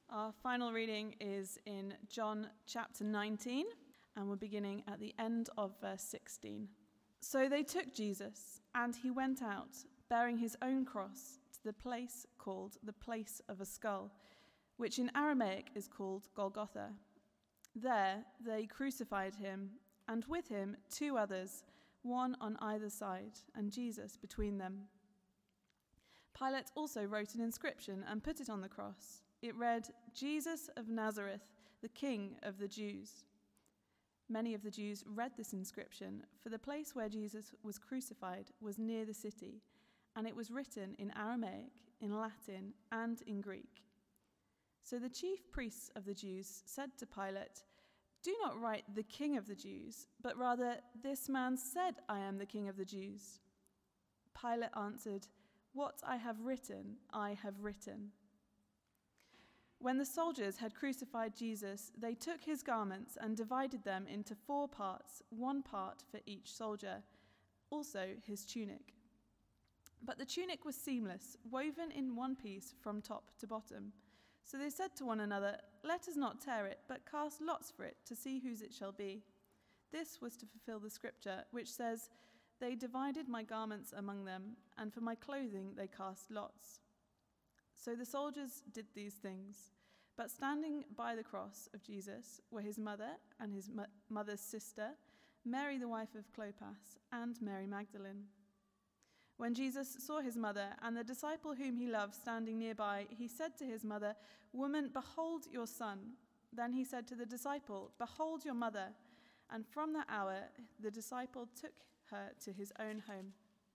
Our final reading is in John chapter 19, and we're beginning at the end of verse 16. So they took Jesus, and he went out, bearing his own cross, to the place called the Place of a Skull, which in Aramaic is called Golgotha. There they crucified him, and with him 2 others, one on either side, and Jesus between them. Pilate also wrote an inscription and put it on the cross. It read, "Jesus of Nazareth, the King of the Jews." Many of the Jews read this inscription, for the place where Jesus was crucified was near the city, and it was written in Aramaic, in Latin, and in Greek. So the chief priests of the Jews said to Pilate, "Do not write 'the King of the Jews,' but rather, 'This man said, I am the King of the Jews.'" Pilate answered, "What I have written, I have written." When the soldiers had crucified Jesus, they took his garments and divided them into 4 parts, 1 part for each soldier, also his tunic. But the tunic was seamless, woven in one piece from top to bottom. So they said to one another, "Let us not tear it, but cast lots for it to see whose it shall be." This was to fulfill the scripture, which says, "They divided my garments among them, and for my clothing they cast lots." So the soldiers did these things. But standing by the cross of Jesus were his mother and his mother's sister, Mary the wife of Clopas, and Mary Magdalene. When Jesus saw his mother and the disciple whom he loved standing nearby, he said to his mother, "Woman, behold your son." Then he said to the disciple, "Behold your mother." And from that hour the disciple took her to his own home.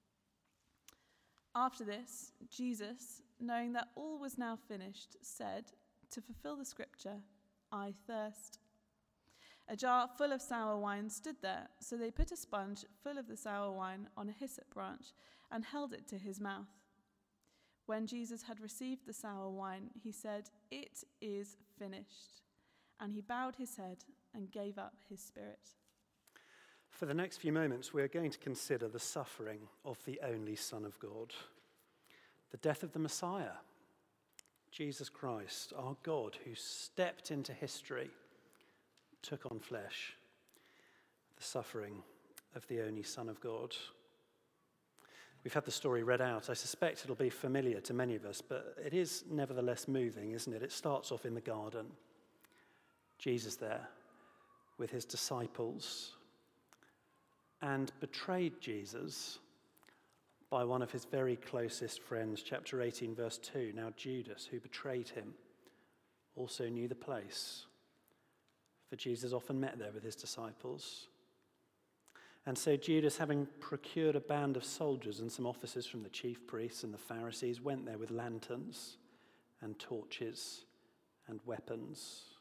After this, Jesus, knowing that all was now finished, said, to fulfill the scripture, "I thirst." A jar full of sour wine stood there, so they put a sponge full of the sour wine on a hyssop branch and held it to his mouth. When Jesus had received the sour wine, he said, "It is finished." And he bowed his head and gave up his spirit. For the next few moments, we're going to consider the suffering of the only Son of God, the death of the Messiah, Jesus Christ, our God, who stepped into history, took on flesh, the suffering of the only Son of God. We've had the story read out. I suspect it'll be familiar to many of us, but it is nevertheless moving, isn't it? It starts off in the garden. Jesus there with his disciples, and betrayed Jesus by one of his very closest friends. Chapter 18, verse 2. Now Judas, who betrayed him, also knew the place, for Jesus often met there with his disciples. And so Judas, having procured a band of soldiers and some officers from the chief priests and the Pharisees, went there with lanterns and torches and weapons.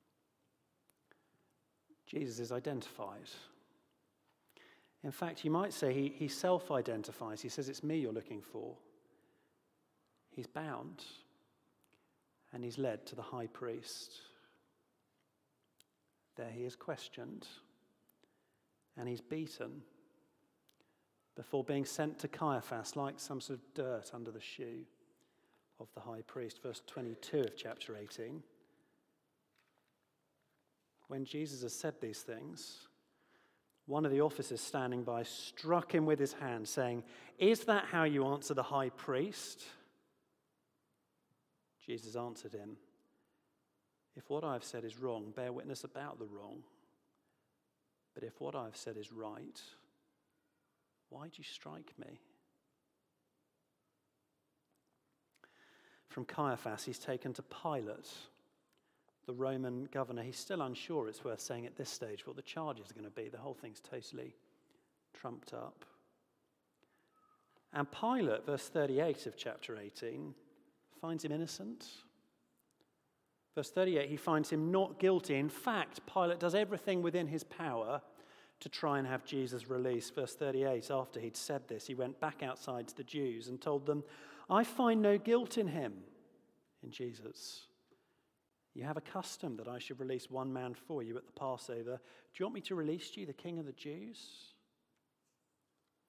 Jesus is identified. In fact, you might say he self-identifies. He says, "It's me you're looking for." He's bound, and he's led to the high priest. There he is questioned, and he's beaten before being sent to Caiaphas like some sort of dirt under the shoe of the high priest. Verse 22 of chapter 18. When Jesus has said these things, one of the officers standing by struck him with his hand, saying, "Is that how you answer the high priest?" Jesus answered him, "If what I have said is wrong, bear witness about the wrong. But if what I have said is right, why do you strike me?" From Caiaphas, he's taken to Pilate, the Roman governor. He's still unsure, it's worth saying at this stage, what the charges are going to be. The whole thing's totally trumped up. And Pilate, verse 38 of chapter 18, finds him innocent. Verse 38, he finds him not guilty. In fact, Pilate does everything within his power to try and have Jesus released. Verse 38, after he'd said this, he went back outside to the Jews and told them, "I find no guilt in him," in Jesus. "You have a custom that I should release one man for you at the Passover. Do you want me to release you, the King of the Jews?"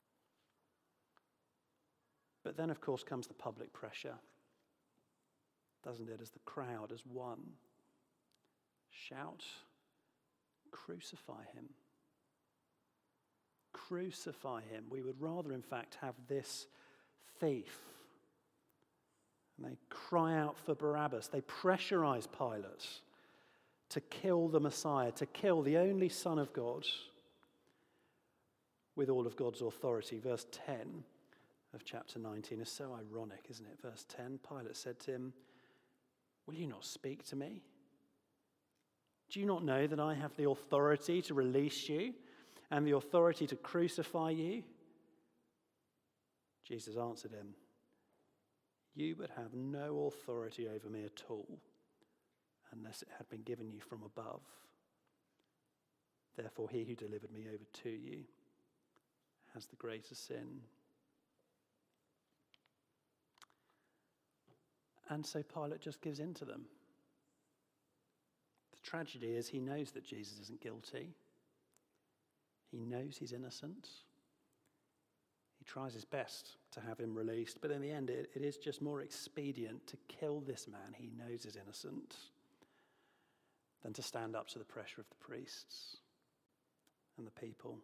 But then, of course, comes the public pressure. doesn't it, as the crowd, as one, shout, crucify him. Crucify him. We would rather, in fact, have this thief. And they cry out for Barabbas. They pressurize Pilate to kill the Messiah, to kill the only Son of God with all of God's authority. Verse 10 of chapter 19 is so ironic, isn't it? Verse 10, Pilate said to him, "Will you not speak to me? Do you not know that I have the authority to release you and the authority to crucify you?" Jesus answered him, "You would have no authority over me at all unless it had been given you from above. Therefore, he who delivered me over to you has the greater sin." And so Pilate just gives in to them. The tragedy is he knows that Jesus isn't guilty. He knows he's innocent. He tries his best to have him released, but in the end it is just more expedient to kill this man he knows is innocent than to stand up to the pressure of the priests and the people.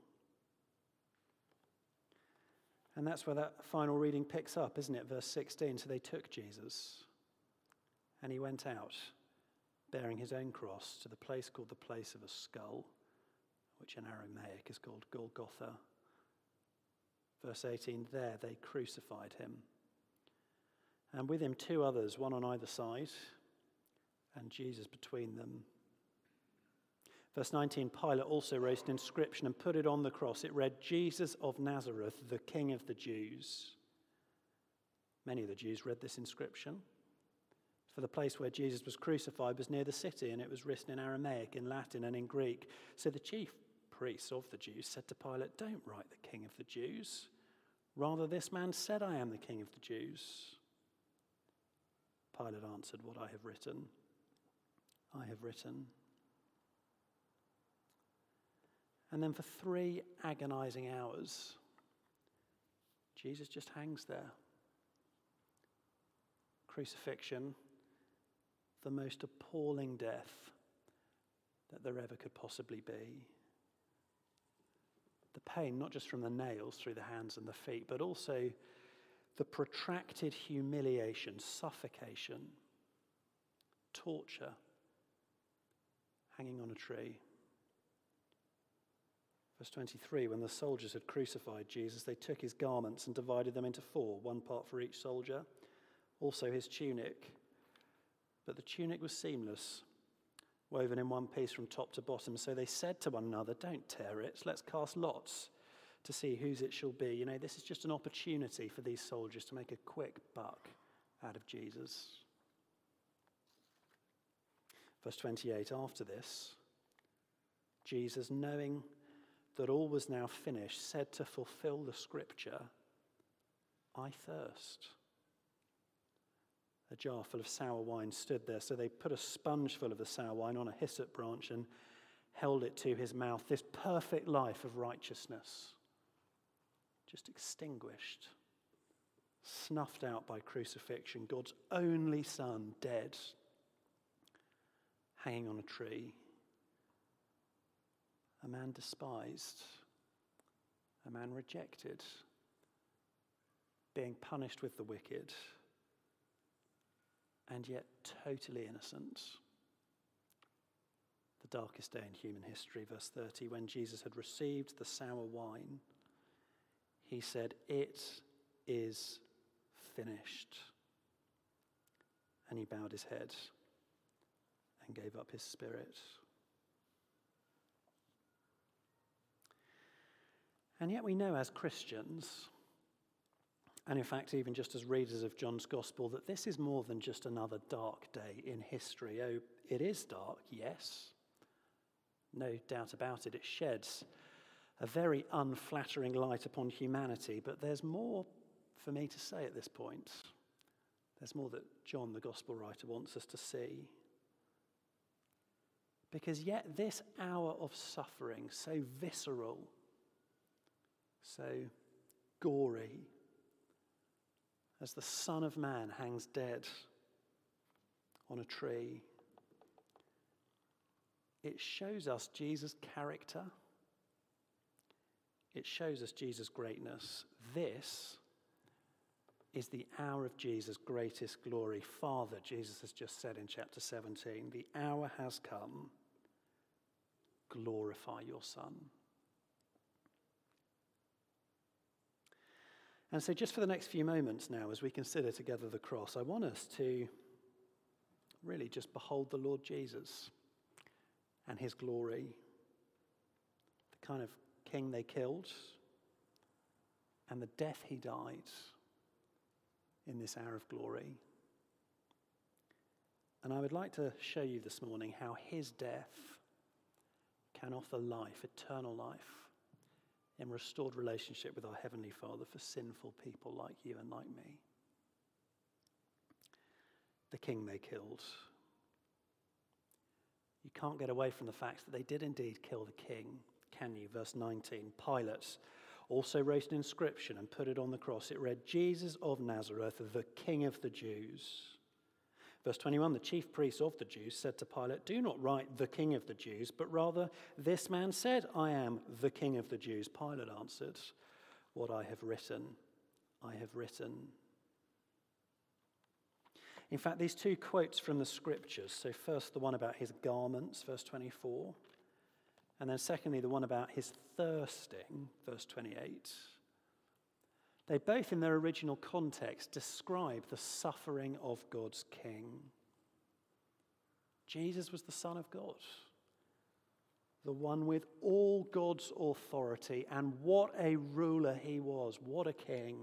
And that's where that final reading picks up, isn't it? Verse 16, so they took Jesus, and he went out, bearing his own cross, to the place called the place of a skull, which in Aramaic is called Golgotha. Verse 18, there they crucified him, and with him 2 others, one on either side, and Jesus between them. Verse 19, Pilate also wrote an inscription and put it on the cross. It read, "Jesus of Nazareth, the King of the Jews." Many of the Jews read this inscription, for the place where Jesus was crucified was near the city, and it was written in Aramaic, in Latin, and in Greek. So the chief priests of the Jews said to Pilate, "Don't write the King of the Jews. Rather, this man said, 'I am the King of the Jews.'" Pilate answered, "What I have written, I have written." And then for 3 agonizing hours, Jesus just hangs there. Crucifixion, the most appalling death that there ever could possibly be. The pain, not just from the nails through the hands and the feet, but also the protracted humiliation, suffocation, torture, hanging on a tree. Verse 23, when the soldiers had crucified Jesus, they took his garments and divided them into 4, 1 part for each soldier, also his tunic. But the tunic was seamless, woven in one piece from top to bottom. So they said to one another, "Don't tear it, let's cast lots to see whose it shall be." You know, this is just an opportunity for these soldiers to make a quick buck out of Jesus. Verse 28, after this, Jesus, knowing that all was now finished, said to fulfill the scripture, "I thirst." A jar full of sour wine stood there, so they put a sponge full of the sour wine on a hyssop branch and held it to his mouth. This perfect life of righteousness, just extinguished, snuffed out by crucifixion. God's only Son dead, hanging on a tree. A man despised, a man rejected, being punished with the wicked, and yet totally innocent. The darkest day in human history, verse 30, when Jesus had received the sour wine, he said, "It is finished." And he bowed his head and gave up his spirit. And yet we know as Christians, and in fact even just as readers of John's Gospel, that this is more than just another dark day in history. Oh, it is dark, yes. No doubt about it. It sheds a very unflattering light upon humanity, but there's more for me to say at this point. There's more that John, the Gospel writer, wants us to see. Because yet this hour of suffering, so visceral, so gory, as the Son of Man hangs dead on a tree. It shows us Jesus' character. It shows us Jesus' greatness. This is the hour of Jesus' greatest glory. Father, Jesus has just said in chapter 17, the hour has come. Glorify your Son. And so just for the next few moments now, as we consider together the cross, I want us to really just behold the Lord Jesus and his glory, the kind of king they killed, and the death he died in this hour of glory. And I would like to show you this morning how his death can offer life, eternal life, in restored relationship with our Heavenly Father for sinful people like you and like me. The king they killed. You can't get away from the fact that they did indeed kill the king, can you? Verse 19, Pilate also wrote an inscription and put it on the cross. It read, Jesus of Nazareth, the King of the Jews. Verse 21, the chief priests of the Jews said to Pilate, do not write the King of the Jews, but rather this man said, I am the King of the Jews. Pilate answered, what I have written, I have written. In fact, these two quotes from the scriptures, so first the one about his garments, verse 24, and then secondly the one about his thirsting, verse 28, they both in their original context describe the suffering of God's king. Jesus was the Son of God, the one with all God's authority, and what a ruler he was, what a king.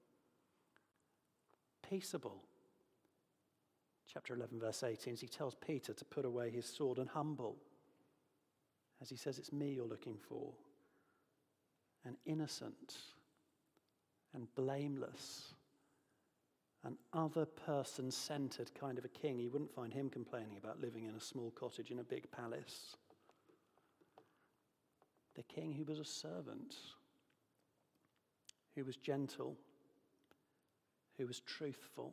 Peaceable. Chapter 11, verse 18, as he tells Peter to put away his sword, and humble, as he says, it's me you're looking for, and innocent, and blameless, an other person-centered kind of a king. You wouldn't find him complaining about living in a small cottage in a big palace. The king who was a servant, who was gentle, who was truthful.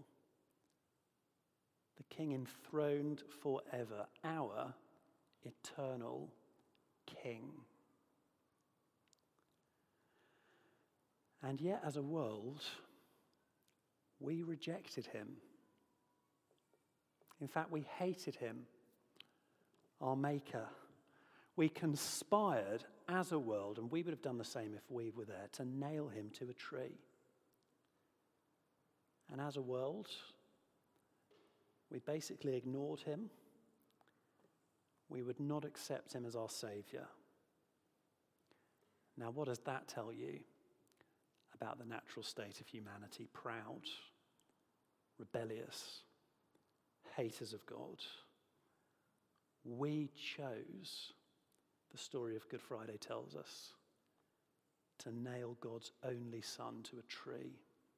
The king enthroned forever, our eternal king. And yet, as a world, we rejected him. In fact, we hated him, our maker. We conspired as a world, and we would have done the same if we were there, to nail him to a tree. And as a world, we basically ignored him. We would not accept him as our Saviour. Now, what does that tell you about the natural state of humanity? Proud, rebellious, haters of God. We chose, the story of Good Friday tells us, to nail God's only Son to a tree.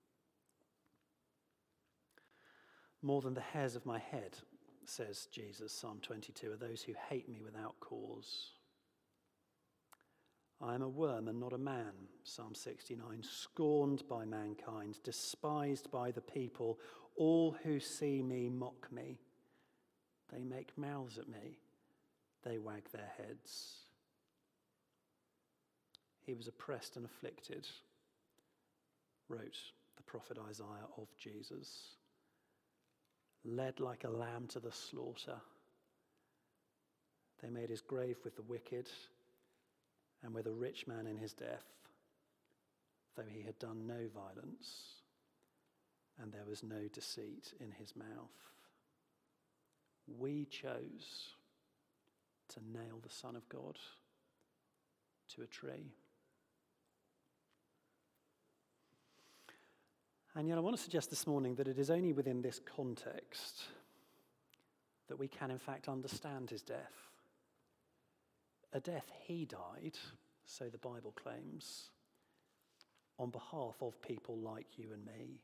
More than the hairs of my head, says Jesus, Psalm 22, are those who hate me without cause. I am a worm and not a man, Psalm 69, scorned by mankind, despised by the people. All who see me mock me. They make mouths at me. They wag their heads. He was oppressed and afflicted, wrote the prophet Isaiah of Jesus. Led like a lamb to the slaughter. They made his grave with the wicked and with a rich man in his death, though he had done no violence and there was no deceit in his mouth. We chose to nail the Son of God to a tree. And yet I want to suggest this morning that it is only within this context that we can in fact understand his death. A death he died, so the Bible claims, on behalf of people like you and me.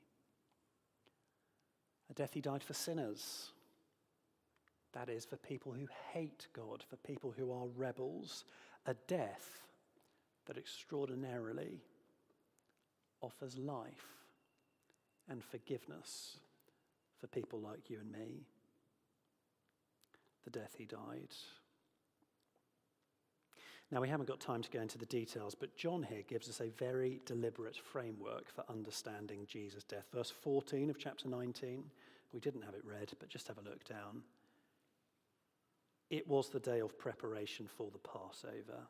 A death he died for sinners. That is, for people who hate God, for people who are rebels. A death that extraordinarily offers life and forgiveness for people like you and me. the death he died. Now, we haven't got time to go into the details, but John here gives us a very deliberate framework for understanding Jesus' death. Verse 14 of chapter 19, we didn't have it read, but just have a look down. It was the day of preparation for the Passover.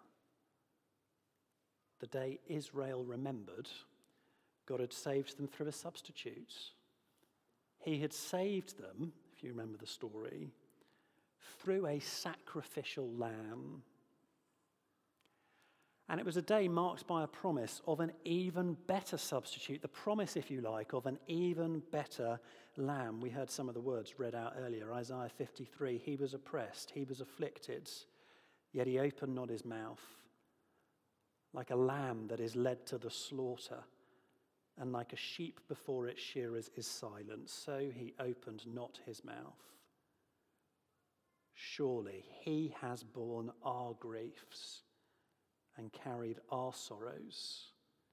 The day Israel remembered God had saved them through a substitute. He had saved them, if you remember the story, through a sacrificial lamb. And it was a day marked by a promise of an even better substitute, the promise, if you like, of an even better lamb. We heard some of the words read out earlier. Isaiah 53, he was oppressed, he was afflicted, yet he opened not his mouth. Like a lamb that is led to the slaughter, and like a sheep before its shearers is silent, so he opened not his mouth. Surely he has borne our griefs and carried our sorrows.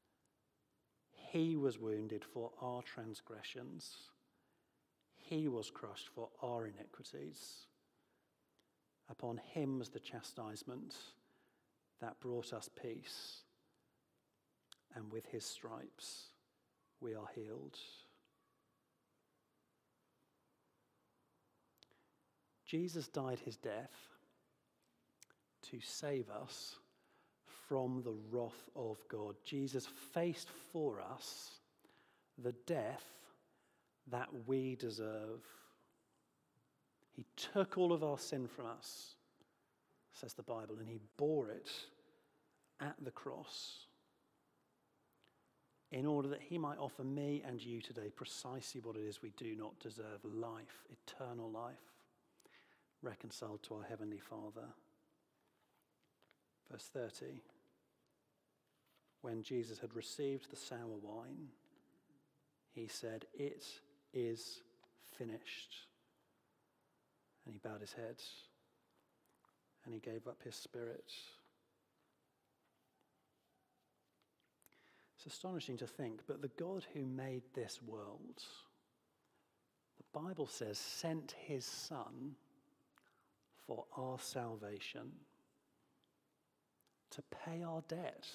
He was wounded for our transgressions. He was crushed for our iniquities. Upon him was the chastisement that brought us peace, and with his stripes we are healed. Jesus died his death to save us from the wrath of God. Jesus faced for us the death that we deserve. He took all of our sin from us, says the Bible, and he bore it at the cross in order that he might offer me and you today precisely what it is we do not deserve: life, eternal life, reconciled to our Heavenly Father. Verse 30, when Jesus had received the sour wine, he said, "It is finished." And he bowed his head and he gave up his spirit. It's astonishing to think, but the God who made this world, the Bible says, sent his Son for our salvation, to pay our debt,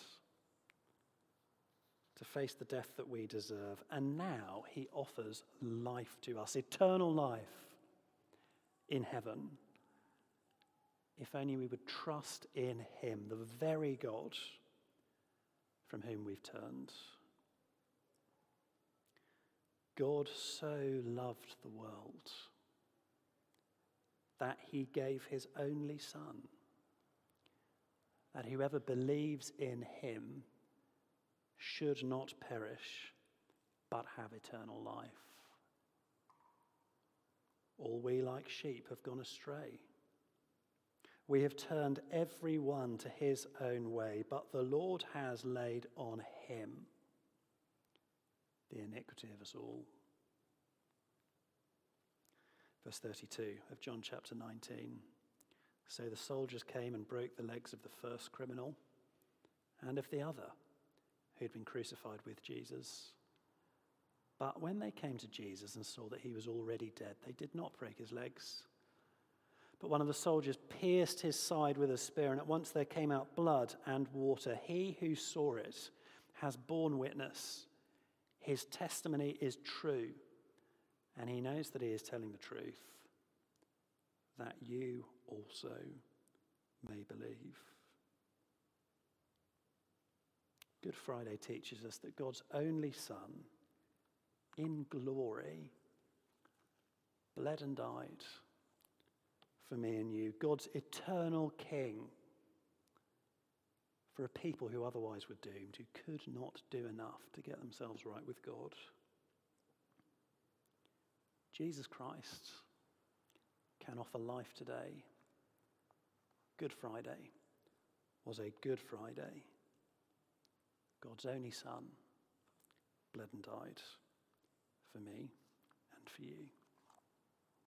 to face the death that we deserve. And now he offers life to us, eternal life in heaven, if only we would trust in him, the very God from whom we've turned. God so loved the world that he gave his only Son, that whoever believes in him should not perish, but have eternal life. All we like sheep have gone astray. We have turned every one to his own way, but the Lord has laid on him the iniquity of us all. Verse 32 of John chapter 19. So the soldiers came and broke the legs of the first criminal and of the other who'd been crucified with Jesus. But when they came to Jesus and saw that he was already dead, they did not break his legs. But one of the soldiers pierced his side with a spear, and at once there came out blood and water. He who saw it has borne witness. His testimony is true, and he knows that he is telling the truth, that you also may believe. Good Friday teaches us that God's only Son, in glory, bled and died for me and you. God's eternal King for a people who otherwise were doomed, who could not do enough to get themselves right with God. Jesus Christ can offer life today. Good Friday was a Good Friday. God's only Son bled and died for me and for you.